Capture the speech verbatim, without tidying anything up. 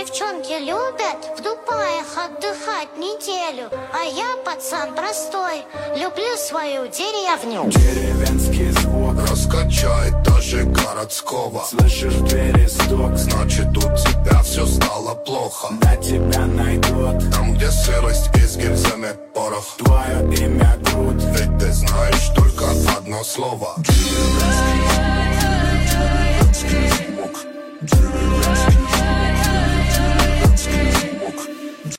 девчонки любят в Дубаях отдыхать неделю, а я, пацан простой, люблю свою деревню. Деревенский звук раскачает даже городского. Слышишь в двери стук, значит у тебя все стало плохо. Да тебя найдут там, где сырость и с гильзами порох. Твое имя Груд, ведь ты знаешь только одно слово. Деревенский звук, деревенский звук, деревенский